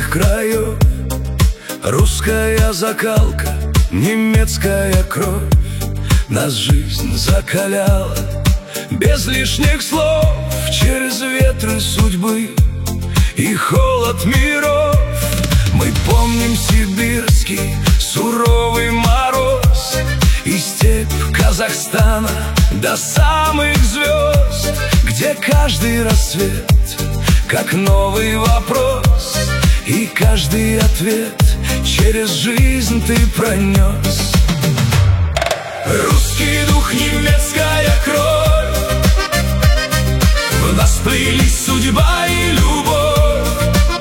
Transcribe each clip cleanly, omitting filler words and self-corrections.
наших краев. Русская закалка, немецкая кровь нас жизнь закаляла. Без лишних слов, через ветры судьбы и холод миров. Мы помним сибирский суровый мороз и степь Казахстана до самых звезд, где каждый рассвет как новый вопрос, и каждый ответ через жизнь ты пронес. Русский дух, немецкая кровь, в нас плелись судьба и любовь.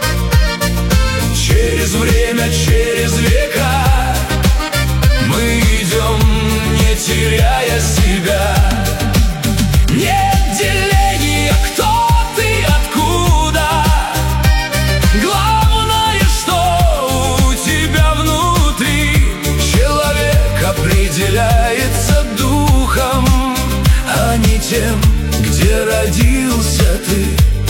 Через время, через века мы идем, не теряя себя. Нет деления, кто ты, откуда. Главное, что у тебя внутри. Человек определяется духом, а не тем, где родился ты.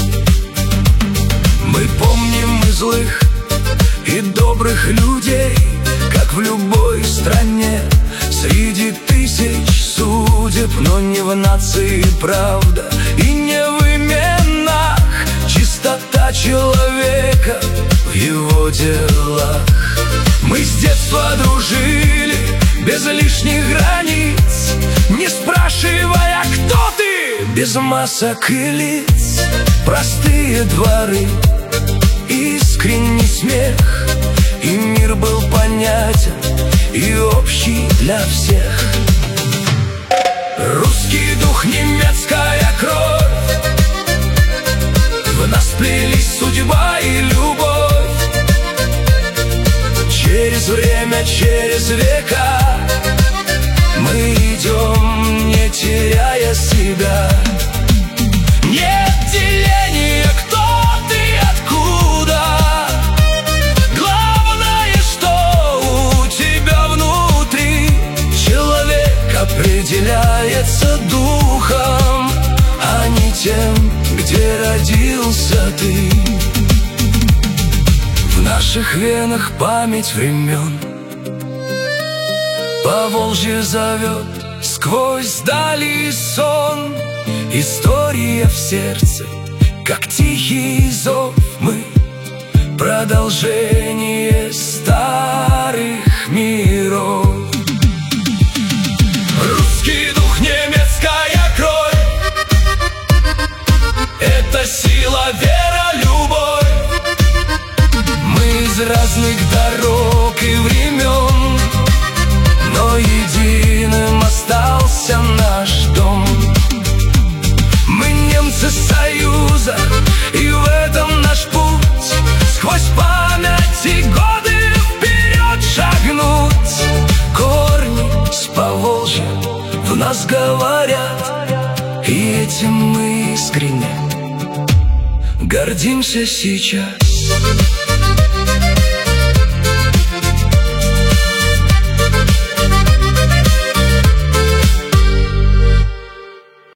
Мы помним и злых, и добрых людей, как в любой стране, среди тысяч судеб, но не в нации правда и не в именах. Чистота человека в его делах. Мы с детства дружили без лишних границ, не спрашивая, кто ты, без масок и лиц. Простые дворы, искренний смех, и мир был понятен и общий для всех. Русский дух, немецкая кровь, в нас плелись судьба и любовь. Через время, через века мы идем, не теряя себя. Нет деления, кто ты, откуда. Главное, что у тебя внутри. Человек определяется духом, а не тем, где родился ты. В наших венах память времен, Поволжье зовет сквозь дали сон. История в сердце, как тихий зов. Мы продолжение старых миров. Русский дух, немецкая кровь, это сила, вера, любовь. Мы из разных дорог и времен, но единым остался наш дом. Мы немцы Союза, и в этом наш путь. Сквозь память и годы вперед шагнуть. Корни с Поволжья в нас говорят, и этим мы искренне гордимся сейчас.